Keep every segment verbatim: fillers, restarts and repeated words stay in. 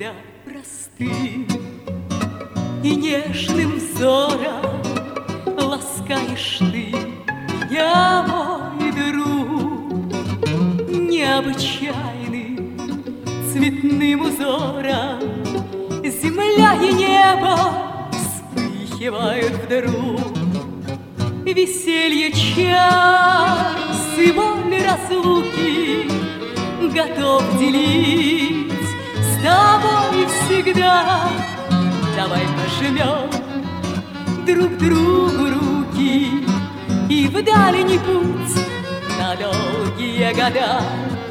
когда простым и нежным взором ласкаешь ты меня, мой друг, необычайным цветным узором земля и небо вспыхивают вдруг. Веселье час и боль разлуки готов делить с тобой всегда. Давай пожмем друг другу руки и в дальний путь на долгие года.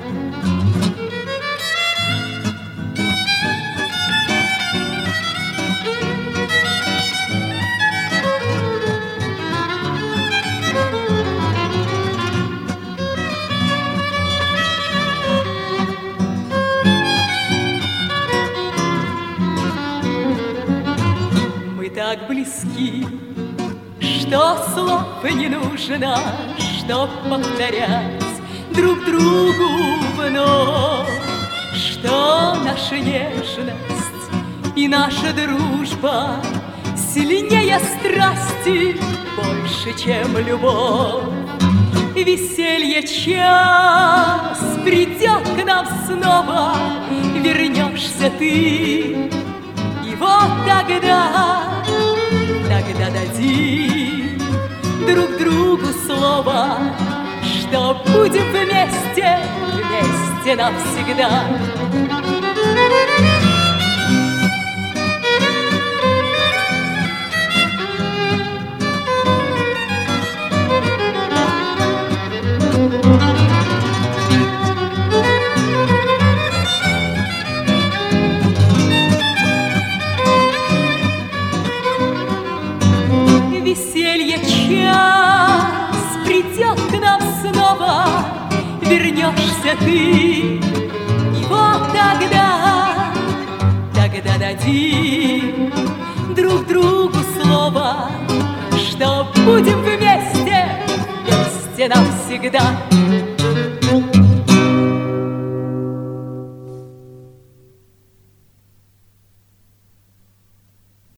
Так близки, что слов не нужно, чтоб повторять друг другу вновь, что наша нежность и наша дружба сильнее страсти, больше, чем любовь. Веселье час придет к нам снова, вернешься ты, и вот тогда Тогда дадим друг другу слово, что будем вместе, вместе навсегда. Веселье час придет к нам снова, вернешься ты, и вот тогда, тогда дадим друг другу слово, что будем вместе, вместе навсегда.